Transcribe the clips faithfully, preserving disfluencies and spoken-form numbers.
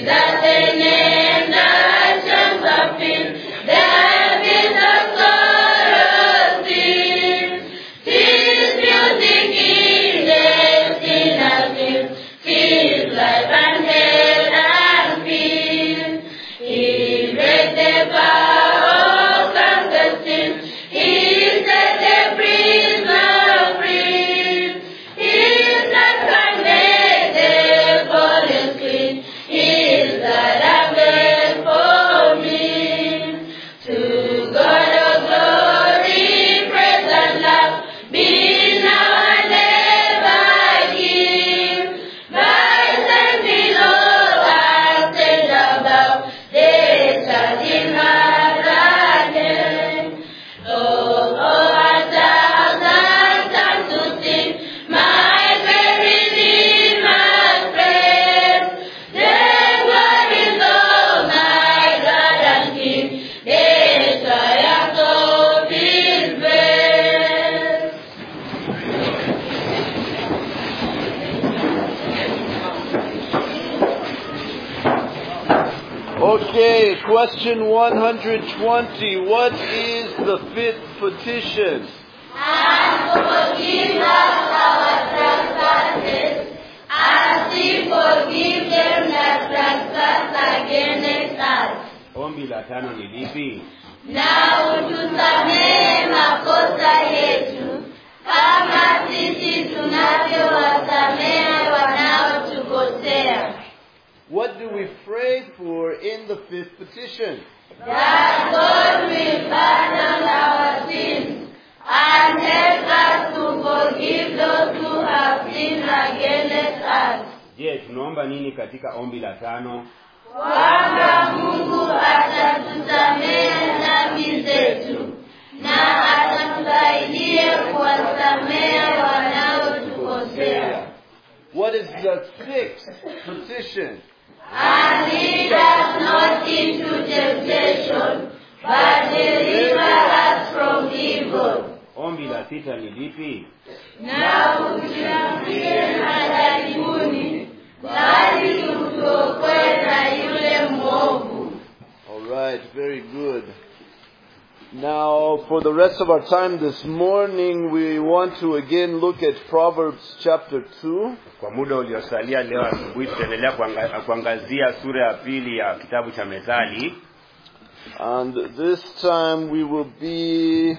that they name the actions of sin. There is a sorrow sin. His music in the sinner's sin. His life and health and peace. He breaks the power of cancer sin. He set the prisoner free. He is not condemned, the fallen clean. His blood avails for me. To God of glory, praise and love, be now and ever give. Rise and below and stand above, they shall in again. Oh, oh, a thousand times to sing my great Redeemer's praise. Then what is all my God and King? They triumph of His grace. Okay, question one hundred twenty. What is the fifth petition? And forgive us our trespasses, as we forgive them that trespass against us. Ombi la tano ni lipi? Na utusamehe makosa yetu, kama sisi tunavyowasamehe wanaotukosea. What do we pray for in the fifth petition? That God will pardon our sins and help us to forgive those who have sinned against us. Je, tunaomba nini katika ombi la tano? Kwamba Mungu atatusamehe dhambi zetu na atatusaidie kuwasamehe wanaotukosea. What is the sixth petition? And lead us not into temptation, but deliver us from evil. Ombi la sita ni lipi? Na utuepushe na jaribuni, bali utuokoe na yule mwovu. All right, very good. Now, for the rest of our time this morning, we want to again look at Proverbs chapter two. Kwa muda uliosalia leo asubuhi tutaendelea kuanga- kuangazia sura ya pili ya kitabu cha Methali. And this time we will be,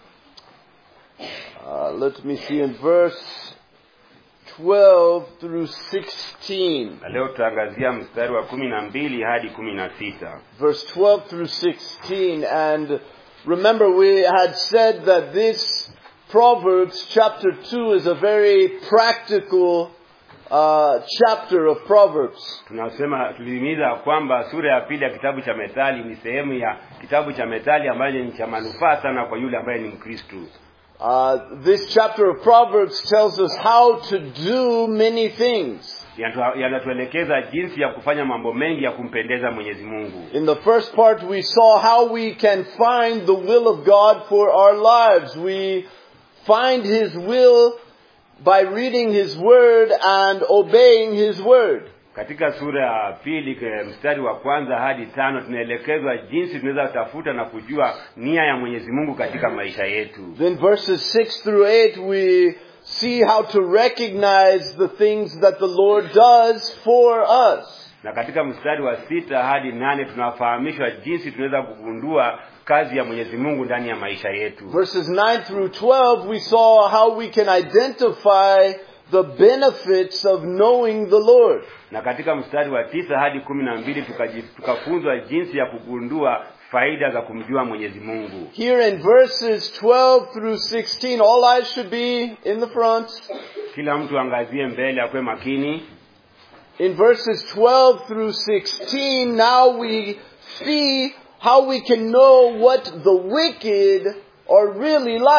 uh, let me see, in verse twelve through sixteen. Na leo tutaangazia mstari wa kumi na mbili hadi kumi na sita. Verse twelve through sixteen. And remember, we had said that this Proverbs chapter two is a very practical uh, chapter of Proverbs. Tunasema tulihimiza kwamba sura ya pili ya kitabu cha Methali ni sehemu ya kitabu cha Methali ambayo ni cha manufaa sana kwa yule ambaye ni Mkristo. Uh, this chapter of Proverbs tells us how to do many things. Yanatu- Yanatuelekeza jinsi ya kufanya mambo mengi ya kumpendeza Mwenyezi Mungu. In the first part, we saw how we can find the will of God for our lives. We find His will by reading His Word and obeying His Word. Katika sura ya pili ke- mstari wa kwanza hadi tano tunaelekezwa jinsi tunaweza kutafuta na kujua nia ya Mwenyezi Mungu katika maisha yetu. Then verses six through eight, we see how to recognize the things that the Lord does for us. Na katika mstari wa sita hadi nane tunafahamishwa jinsi tunaweza kugundua kazi ya Mwenyezi Mungu ndani ya maisha yetu. Verses nine through twelve, we saw how we can identify the benefits of knowing the Lord. Na katika mstari wa tisa hadi kumi na mbili tukaji- tukafunzwa jinsi ya kugundua faida za kumjua Mwenyezi Mungu. Here in verses twelve through sixteen, all eyes should be in the front. Kila mtu angazie mbele, akwe makini. In verses twelve through sixteen, now we see how we can know what the wicked are really like.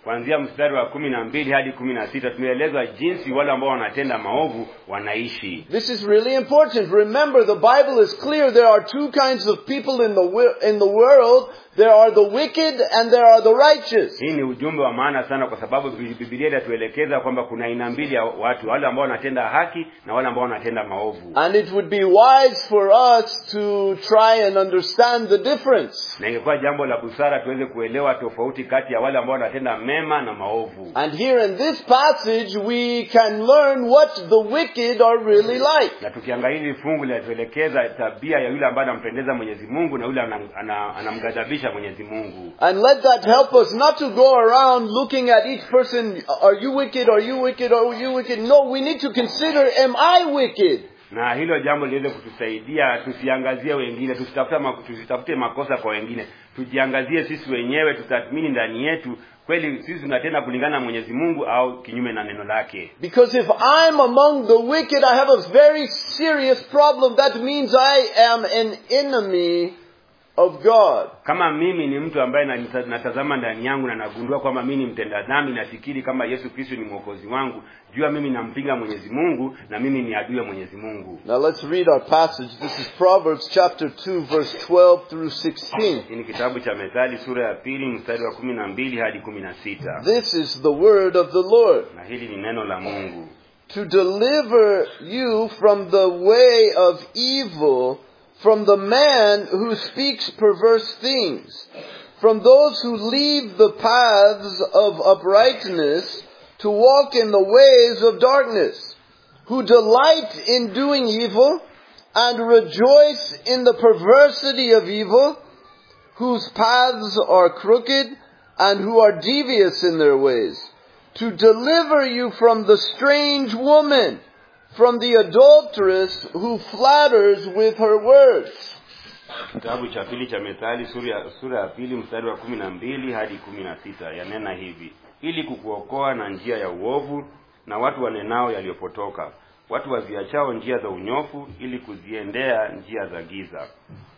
kuanzia mstari wa kumi na mbili hadi kumi na sita tumeelezwa jinsi wale ambao wanatenda maovu wanaishi. This is really important. Remember, the Bible is clear. There are two kinds of people in the in the world. There are the wicked and there are the righteous. Hii ni ujumbe wa maana sana kwa sababu Biblia inatuelekeza kwamba kuna aina mbili ya watu, wale ambao wanatenda haki na wale ambao wanatenda maovu. And it would be wise for us to try and understand the difference. Na ingekuwa jambo la busara tuweze kuelewa tofauti kati ya wale ambao wanatenda mema na maovu. And here in this passage we can learn what the wicked are really like. Na tukiangalia hili fungu linatuelekeza tabia ya yule ambaye anampendeza Mwenyezi Mungu na yule anamghadhabisha Mwenyezi Mungu. And let that help us not to go around looking at each person, are you wicked, are you wicked, are you wicked? No, we need to consider, am I wicked? Na hilo jambo liweze kutusaidia tusiangazie wengine, tusitafute tusitafute makosa kwa wengine. Tujiangazie sisi wenyewe, tutathmini ndani yetu kweli sisi tunatenda kulingana na Mwenyezi Mungu au kinyume na neno lake. Because if I'm among the wicked, I have a very serious problem. That means I am an enemy of God. Kama mimi ni mtu ambaye natazama ndani yangu na nagundua kwamba mimi ni mtenda dhambi, nafikiri kama Yesu Kristo ni mwokozi wangu, jua mimi nampinga Mwenyezi Mungu na mimi ni adui wa Mwenyezi Mungu. Now let's read our passage. This is Proverbs chapter two verse twelve through sixteen. Ni kitabu cha Methali sura ya pili mstari wa kumi na mbili hadi kumi na sita. This is the word of the Lord. Na hili ni neno la Mungu. To deliver you from the way of evil, from the man who speaks perverse things, from those who leave the paths of uprightness to walk in the ways of darkness, who delight in doing evil and rejoice in the perversity of evil, whose paths are crooked and who are devious in their ways, to deliver you from the strange woman, from the adulteress who flatters with her words. Kitabu cha pili cha Methali sura sura ya pili mstari wa kumi na mbili hadi kumi na sita yanena hivi: ili kukuokoa na njia ya uovu na watu wanenao yaliyopotoka, watu waziachao njia za unyofu ili kuziendea njia za giza,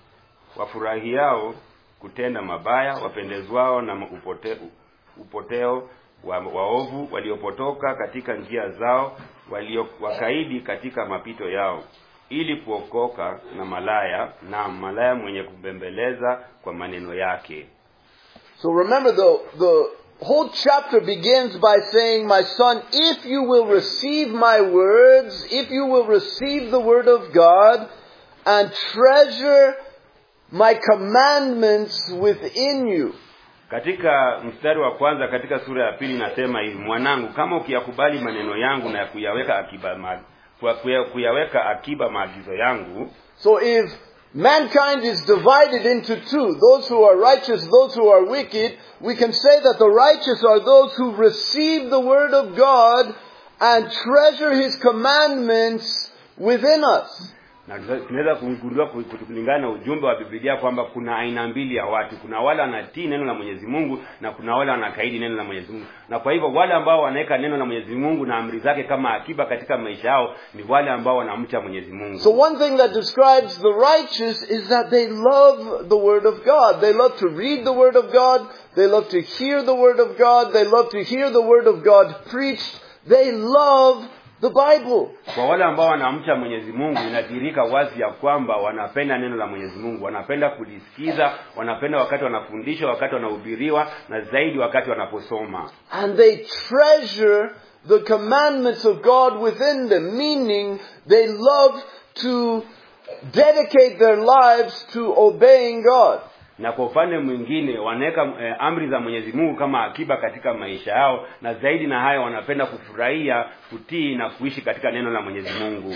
wafurahiao kutenda mabaya, wapendezwao na upote, upoteo wa waovu, waliopotoka katika njia zao, walio wakaidi katika mapito yao, ili kuokoka na malaya, na malaya mwenye kubembeleza kwa maneno yake. So remember, the the whole chapter begins by saying, my son, if you will receive my words, if you will receive the word of God and treasure my commandments within you. Katika mstari wa kwanza katika sura ya pili nasema hivi: mwanangu, kama ukiyakubali maneno yangu na kuyaweka akiba ma, kuyaweka akiba maagizo yangu. So if mankind is divided into two, those who are righteous, those who are wicked, we can say that the righteous are those who receive the word of God and treasure his commandments within us. Na tunaweza kugundua kulingana na ujumbe wa Biblia kwamba kuna aina mbili ya watu. Kuna wale wanatii neno la Mwenyezi Mungu na kuna wale wanakaidi neno la Mwenyezi Mungu. Na kwa hivyo wale ambao wanaweka neno la Mwenyezi Mungu na amri zake kama akiba katika maisha yao ni wale ambao wanamcha Mwenyezi Mungu. So one thing that describes the righteous is that they love the word of God. They love to read the word of God. They love to hear the word of God. They love to hear the word of God preached. They love the Bible. Kwa wale ambao wanamcha Mwenyezi Mungu inadhihirika wazi ya kwamba wanapenda neno la Mwenyezi Mungu, wanapenda kulisikiza, wanapenda wakati wanafundishwa, wakati wanahubiriwa, na zaidi wakati wanaposoma. And they treasure the commandments of God within them, meaning they love to dedicate their lives to obeying God. Na kwa upande mwingine wanaweka eh, amri za Mwenyezi Mungu kama akiba katika maisha yao, na zaidi na hayo wanapenda kufurahia, kutii na kuishi katika neno la Mwenyezi Mungu.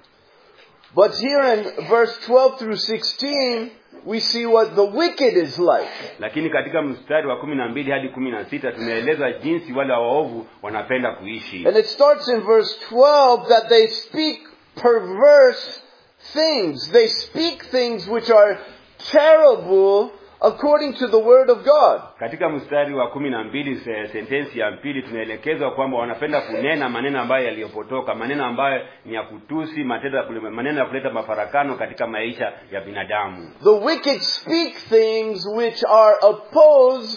But here in verse twelve through sixteen we see what the wicked is like. Lakini katika mstari wa kumi na mbili hadi kumi na sita tumeeleza jinsi wale waovu wanapenda kuishi. And it starts in verse twelve that they speak perverse things. They speak things which are terrible according to the word of God. Katika mstari wa kumi na mbili sentensi ya pili tunaelekezwa kwamba wanapenda kunena maneno ambayo yaliyopotoka, maneno ambayo ni ya kutusi, maneno ya kuleta mafarakano katika maisha ya binadamu. The wicked speak things which are opposed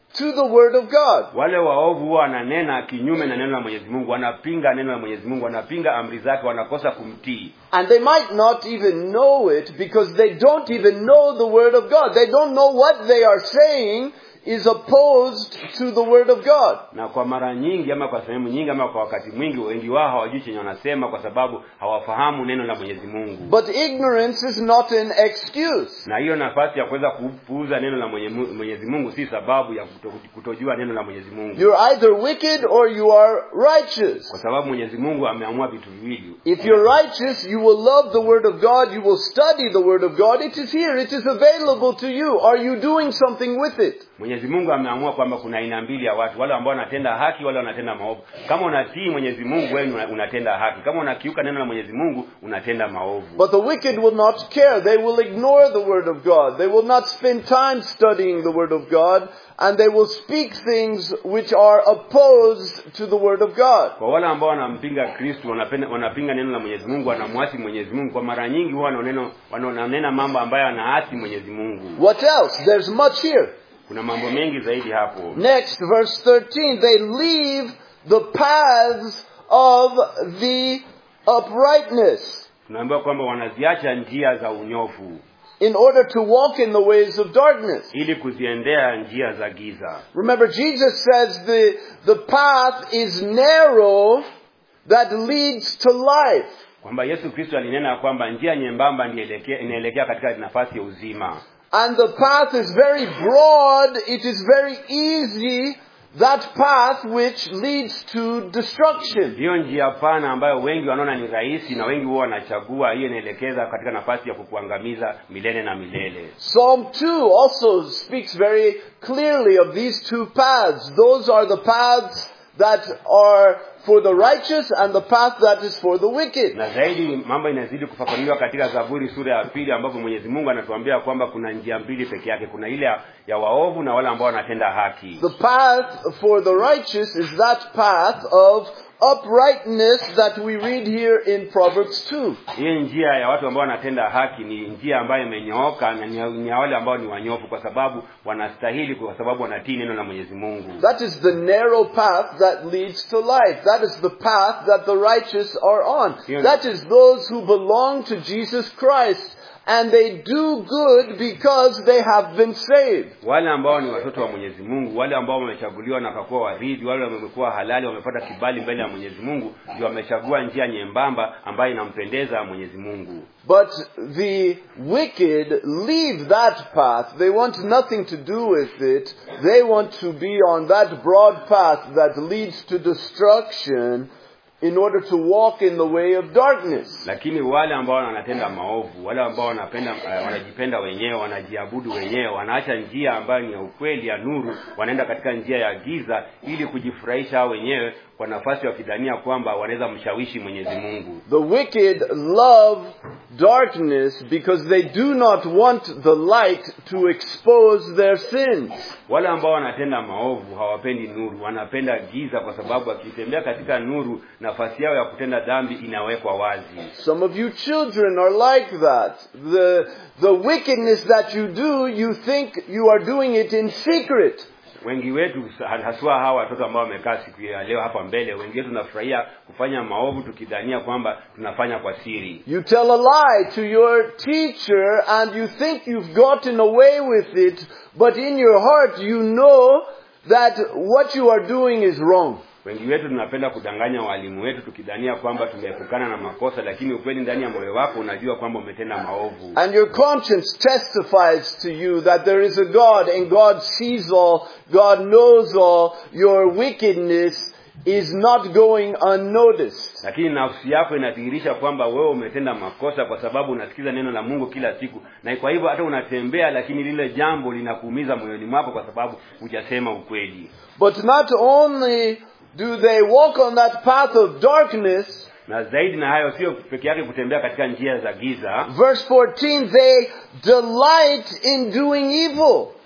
to the word of God. Wale waovu huwa wananena kinyume na neno la Mwenyezi Mungu, wanapinga neno la Mwenyezi Mungu, wanapinga amri zake, wanakosa kumtii. And they might not even know it because they don't even know the word of God. They don't know what they are saying is opposed to the word of God. Na kwa mara nyingi ama kwa sehemu nyingi ama kwa wakati mwingi wengi wao hawajui chenye wanasema kwa sababu hawafahamu neno la Mwenyezi Mungu. But ignorance is not an excuse. Na hiyo nafasi ya kuweza kupuuza neno la Mwenyezi Mungu si sababu ya kutojua neno la Mwenyezi Mungu. You're either wicked or you are righteous. Kwa sababu Mwenyezi Mungu ameamua vitu viwili. If you're righteous, you will love the word of God, you will study the word of God. It is here, it is available to you. Are you doing something with it? Mwenyezi Mungu ameamua kwamba kuna aina mbili ya watu, wale ambao wanatenda haki, wale wanatenda maovu. Kama unatii Mwenyezi Mungu, wewe unatenda haki. Kama unakiuka neno la Mwenyezi Mungu, unatenda maovu. But the wicked will not care. They will ignore the word of God. They will not spend time studying the word of God, and they will speak things which are opposed to the word of God. Kwa wale ambao wanampinga Kristo, wanapenda wanapinga neno la Mwenyezi Mungu, wanamwasi Mwenyezi Mungu, kwa mara nyingi huwa wanaonena wanaonena mambo ambayo yanaasi Mwenyezi Mungu. What else? There's much here. Kuna mambo mengi zaidi hapo. Next, verse thirteen, they leave the paths of the uprightness. Tunaambiwa kwamba wanaziacha njia za unyofu in order to walk in the ways of darkness. ili kuziendea njia za giza. Remember, Jesus says the, the path is narrow that leads to life. Kwamba Yesu Kristo alinena kwamba njia nyembamba ndiyo inaelekea katika nafasi ya uzima. And the path is very broad, it is very easy, that path which leads to destruction. Hiyo njia pana ambayo wengi wanaona ni rahisi na wengi huwa wanachagua, hiyo inaelekeza katika nafasi ya kukuangamiza milele na milele. Psalm two also speaks very clearly of these two paths. Those are the paths that are for the righteous and the path that is for the wicked. Na zaidi mambo inazidi kufafanuliwa katika Zaburi sura ya pili ambapo Mwenyezi Mungu anatuambia kwamba kuna njia mbili peke yake, kuna ile ya waovu na wale ambao wanatenda haki. The path for the righteous is that path of uprightness that we read here in Proverbs two. Hiyo njia ya watu ambao wanatenda haki ni njia ambayo imenyooka na ni wale ambao ni wanyofu kwa sababu wanastahili, kwa sababu wanatii neno la Mwenyezi Mungu. That is the narrow path that leads to life. That is the path that the righteous are on. That is those who belong to Jesus Christ. And they do good because they have been saved. Wale ambao ni watoto wa Mwenyezi Mungu, wale ambao wamechaguliwa na wakakuwa waridhi, wale wamekuwa halali, wamepata kibali mbele ya Mwenyezi Mungu, ndio wamechagua njia nyembamba ambayo inampendeza Mwenyezi Mungu. But the wicked leave that path. They want nothing to do with it. They want to be on that broad path that leads to destruction, in order to walk in the way of darkness. Lakini wale ambao wanatenda maovu, wale ambao wanapenda uh, wanajipenda wenyewe, wanajiabudu wenyewe, wanaacha njia ambayo ni ya ukweli ya nuru, wanaenda katika njia ya giza ili kujifurahisha wenyewe kwa nafasi ya kidhania kwamba wanaweza mshawishi Mwenyezi Mungu. The wicked love darkness because they do not want the light to expose their sins. Wale ambao wanatenda maovu hawapendi nuru, wanapenda giza kwa sababu akitembea katika nuru nafasi yao ya kutenda dhambi inawekwa wazi. Some of you children are like that. The the wickedness that you do, you think you are doing it in secret. Wengi wetu haswa hawa watoto ambao wamekaa siku ya leo hapa mbele, wengi wetu tunafurahia kufanya maovu tukidhania kwamba tunafanya kwa siri. You tell a lie to your teacher and you think you've gotten away with it, but in your heart you know that what you are doing is wrong. Wengi wetu tunapenda kudanganya walimu wetu tukidhania kwamba tumeepukana na makosa, lakini ukweli ndani ya moyo wako unajua kwamba umetenda maovu. And your conscience testifies to you that there is a God and God sees all, God knows all. Your wickedness is not going unnoticed. Lakini nafsi yako inadhihirisha kwamba wewe umetenda makosa kwa sababu unasikiza neno la Mungu kila siku, na kwa hivyo hata unatembea lakini lile jambo linakuumiza moyoni mwako kwa sababu hujasema ukweli. But not only do they walk on that path of darkness, na zaidi na hayo sio peke yake kutembea katika njia za giza. Verse fourteen, they delight in doing evil.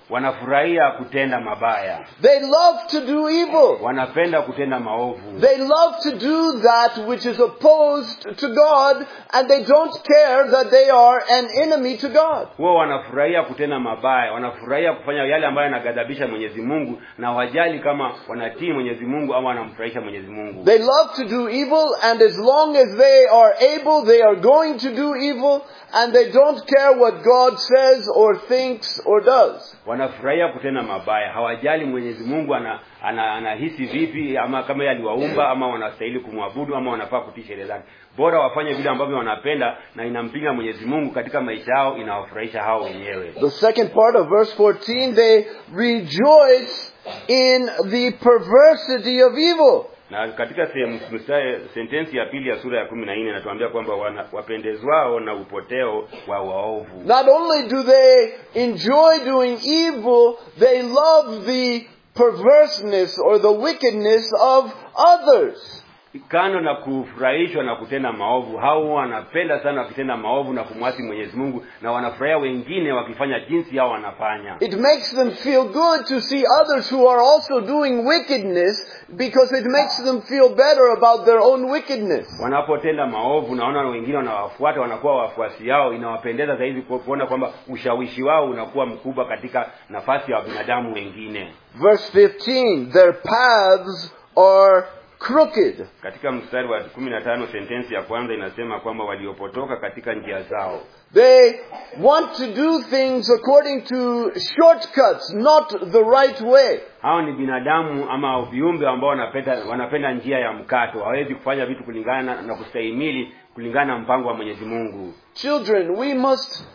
wanafurahia kutenda mabaya. They love to do evil. Wanapenda kutenda maovu. They love to do that which is opposed to God, and they don't care that they are an enemy to God. Wao wanafurahia kutenda mabaya, wanafurahia kufanya yale ambayo yanaghadhabisha Mwenyezi Mungu, na wajali kama wanatii Mwenyezi Mungu au wanamfurahisha Mwenyezi Mungu. They love to do evil, and as long as they are able, they are going to do evil, and they don't care what God says or thinks or does. Wanafurahia kutenda mabaya, hawajali Mwenyezi Mungu ana anahisi ana vipi, ama kama yeye aliwaumba, ama wanastahili kumwabudu, ama wanafaa kutii sheria zake. Bora wafanye vile ambavyo wanapenda na inampinga Mwenyezi Mungu katika maisha yao, inawafurahisha hao wenyewe. The second part of verse fourteen, they rejoice in the perversity of evil. Na katika sehemu sentensi ya pili ya sura ya kumi na nne inatuambia kwamba wapendezwao na upoteo wa waovu. Not only do they enjoy doing evil, they love the perverseness or the wickedness of others. Kando na kufurahishwa na kutenda maovu, hao wanapenda sana kutenda maovu na kumwasi Mwenyezi Mungu, na wanafurahia wengine wakifanya jinsi hao wanafanya. It makes them feel good to see others who are also doing wickedness, because it makes them feel better about their own wickedness. Wanapotenda maovu, naona wengine wanawafuata, wanakuwa wafuasi yao, inawapendeza zaidi kuona kwamba ushawishi wao unakuwa mkubwa katika nafasi ya binadamu wengine. Verse fifteen, their paths are crooked. Katika mstari wa kumi na tano sentensi ya kwanza inasema kwamba waliopotoka katika njia zao. They want to do things according to shortcuts, not the right way. Hao ni binadamu ama viumbe ambao wanapenda wanapenda njia ya mkato. Hawezi kufanya vitu kulingana na kustahimili kulingana na mpango wa Mwenyezi Mungu. Children, we must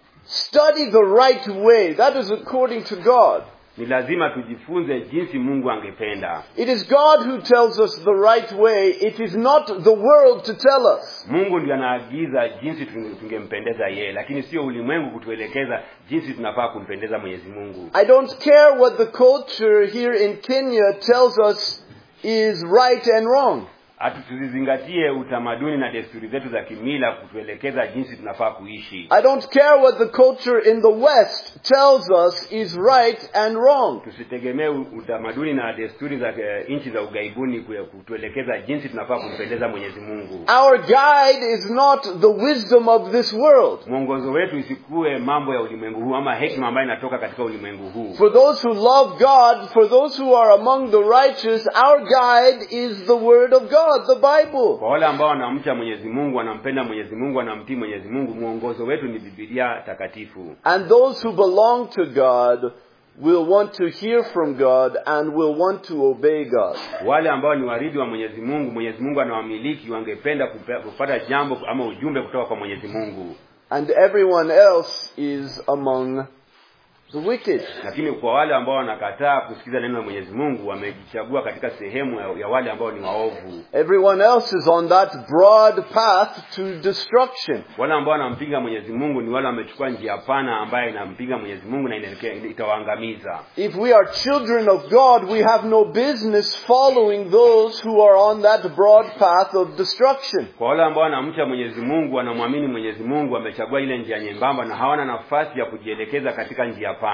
study the right way. That is according to God. Ni lazima tujifunze jinsi Mungu angependa. It is God who tells us the right way. It is not the world to tell us. Mungu ndiye anaagiza jinsi tungempendeza yeye, lakini sio ulimwengu kutuelekeza jinsi tunafaa kumpendeza Mwenyezi Mungu. I don't care what the culture here in Kenya tells us is right and wrong. Atuzizingatie utamaduni na desturi zetu za kimila kutuelekeza jinsi tunafaa kuishi. I don't care what the culture in the West tells us is right and wrong. Tusitegemee utamaduni na desturi za nchi za ugaibuni kutuelekeza jinsi tunafaa kumpendeza Mwenyezi Mungu. Our guide is not the wisdom of this world. Mwongozo wetu isikue mambo ya ulimwengu huu ama hekima ambayo inatoka katika ulimwengu huu. For those who love God, for those who are among the righteous, our guide is the word of God. The Bible. Kwa wale ambao wanamcha Mwenyezi Mungu, wanampenda Mwenyezi Mungu, wanamtii Mwenyezi Mungu, mwongozo wetu ni Biblia takatifu. And those who belong to God will want to hear from God and will want to obey God. Wale ambao ni waridi wa Mwenyezi Mungu, Mwenyezi Mungu anawamiliki, wangependa kupata jambo ama ujumbe kutoka kwa Mwenyezi Mungu. And everyone else is among the wicked. Lakini kwa wale ambao wanakataa kusikiza neno la Mwenyezi Mungu, wamejichagua katika sehemu ya, ya wale ambao ni waovu. Everyone else is on that broad path to destruction. Wale ambao wanampinga Mwenyezi Mungu ni wale wamechukua njia pana ambayo inampinga Mwenyezi Mungu na inaelekea itawaangamiza. If we are children of God, we have no business following those who are on that broad path of destruction. Kwa wale ambao wanamcha Mwenyezi Mungu, wanamwamini Mwenyezi Mungu, wamechagua ile njia nyembamba na hawana nafasi ya kujielekeza katika njia pana.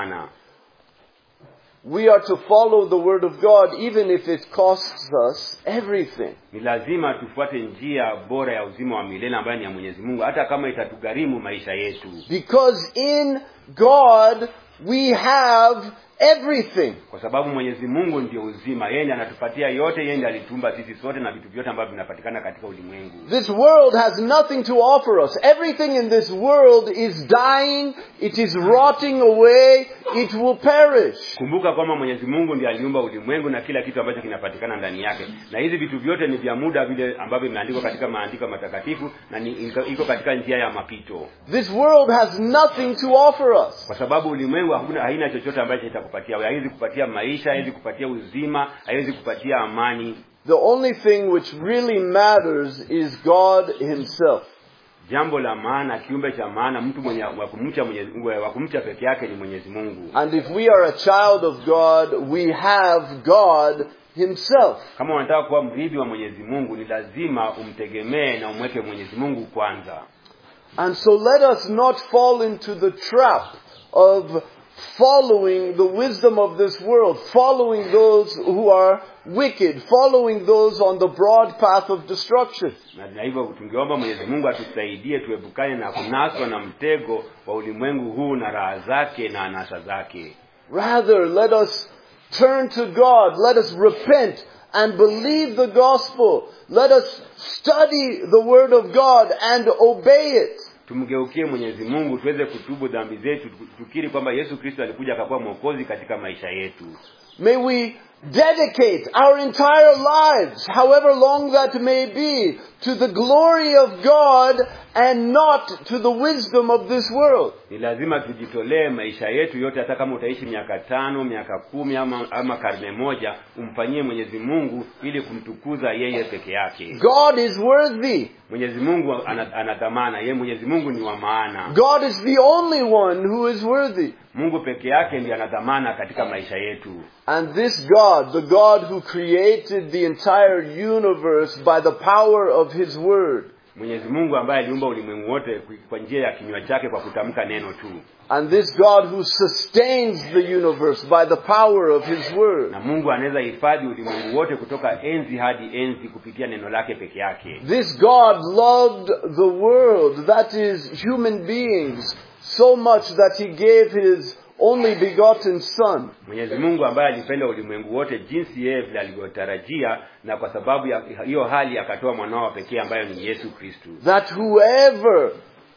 We are to follow the word of God even if it costs us everything. Ni lazima tufuate njia bora ya uzima wa milele ambayo ni ya Mwenyezi Mungu hata kama itatugharimu maisha yetu. Because in God we have everything. Kwa sababu Mwenyezi Mungu ndio uzima, yeye anatupatia yote, yeye ndiye alitumba sisi sote na vitu vyote ambavyo vinapatikana katika ulimwengu. This world has nothing to offer us. Everything in this world is dying, it is rotting away, it will perish. Kumbuka kwamba Mwenyezi Mungu ndiye aliumba ulimwengu na kila kitu ambacho kinapatikana ndani yake. Na hizi vitu vyote ni vya muda vile ambavyo vimeandikwa katika maandiko matakatifu na ni iko katika njia ya mapito. This world has nothing to offer us. Kwa sababu ulimwengu hakuna haina chochote ambacho itakupatia. Haiwezi kupatia maisha, haiwezi kupatia uzima, haiwezi kupatia amani. The only thing which really matters is God himself. Jambo la maana, kiumbe cha maana, mtu mwenye wa kumcha Mwenyezi Mungu, wa kumcha peke yake ni Mwenyezi Mungu. And if we are a child of God, we have God himself. Kama unataka kuwa mrithi wa Mwenyezi Mungu, ni lazima umtegemee na umweke Mwenyezi Mungu kwanza. And so let us not fall into the trap of following the wisdom of this world, following those who are wicked, following those on the broad path of destruction. Na hivyo tungeomba Mwenyezi Mungu atusaidie tuepukane na kunaswa na mtego wa ulimwengu huu na raha zake na anasa zake. Rather, let us turn to God. Let us repent and believe the gospel. Let us study the word of God and obey it. Tumgeukie Mwenyezi Mungu tuweze kutubu dhambi zetu, tukiri kwamba Yesu Kristo alikuja akakuwa mwokozi katika maisha yetu. May we dedicate our entire lives, however long that may be, to the glory of God and not to the wisdom of this world. Ni lazima tujitolee maisha yetu yote, hata kama utaishi miaka tano, miaka kumi ama, ama karne moja, umfanyie Mwenyezi Mungu ili kumtukuza yeye peke yake. God is worthy. Mwenyezi Mungu anadhamana, yeye Mwenyezi Mungu ni wa maana. God is the only one who is worthy. Mungu peke yake ndiye anadhamana katika maisha yetu. And this God, the God who created the entire universe by the power of His word. Mwenyezi Mungu ambaye aliumba ulimwengu wote kwa njia ya kinywa chake kwa kutamka neno tu. And this God who sustains the universe by the power of His word. Na Mungu anaweza hifadhi ulimwengu wote kutoka enzi hadi enzi kupitia neno lake peke yake. This God loved the world, that is human beings, so much that He gave His only begotten Son. Mwenyezi Mungu ambaye alipenda ulimwengu wote jinsi yeye vile alivyotarajia, na kwa sababu ya hiyo hali akatoa mwanao pekee ambaye ni Yesu Kristo. That whoever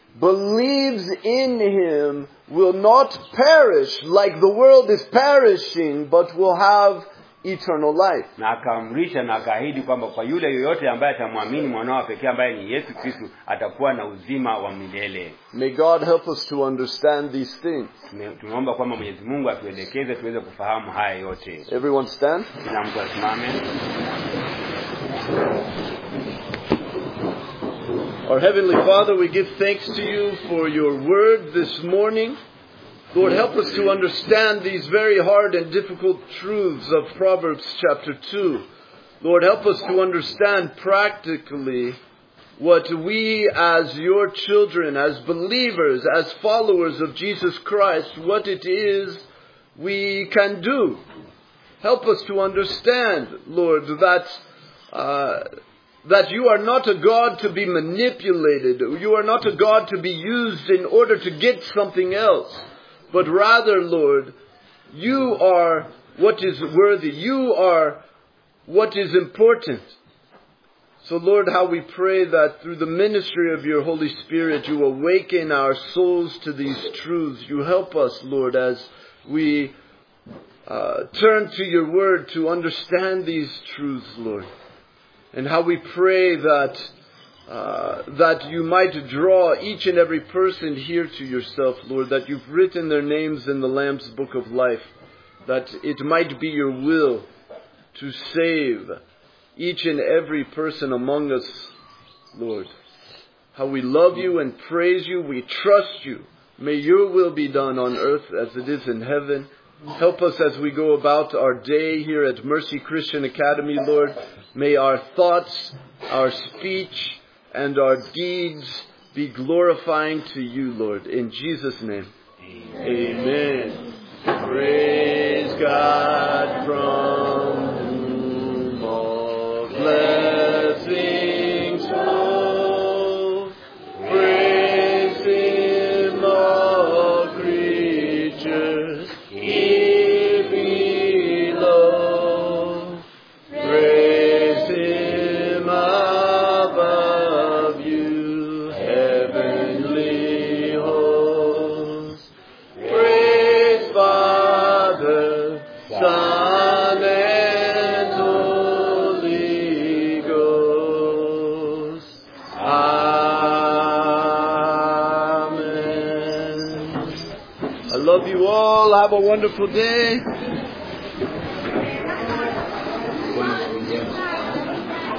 believes in Him will not perish like the world is perishing, but will have eternal life. Na akaamrisha na akaahidi kwamba kwa yule yoyote ambaye atamwamini mwanao pekee ambaye ni Yesu Kristo atakuwa na uzima wa milele. May God help us to understand these things. Tunaomba kwamba Mwenyezi Mungu atuelekeze tuweze kufahamu haya yote. Everyone stand. Kila mtu asimame. Our Heavenly Father, we give thanks to you for your word this morning. Lord, help us to understand these very hard and difficult truths of Proverbs chapter two. Lord, help us to understand practically what we as your children, as believers, as followers of Jesus Christ, what it is we can do. Help us to understand, Lord, that uh, that you are not a God to be manipulated. You are not a God to be used in order to get something else. But rather, Lord, you are what is worthy. You are what is important. So, Lord, how we pray that through the ministry of your Holy Spirit, you awaken our souls to these truths. You help us, Lord, as we uh, turn to your word to understand these truths, Lord. And how we pray that Uh, that you might draw each and every person here to yourself, Lord, that you've written their names in the Lamb's book of life, that it might be your will to save each and every person among us, Lord. How we love you and praise you, we trust you. May your will be done on earth as it is in heaven. Help us as we go about our day here at Mercy Christian Academy, Lord. May our thoughts, our speech, and our deeds be glorifying to you, Lord. In Jesus' name. Amen. Amen. Praise God from whom all blessings flow. Praise Him, all creatures here below. Praise Him above you, heavenly hosts. Praise Father, Son, and Holy Ghost. Amen. I love you all. Have a wonderful day.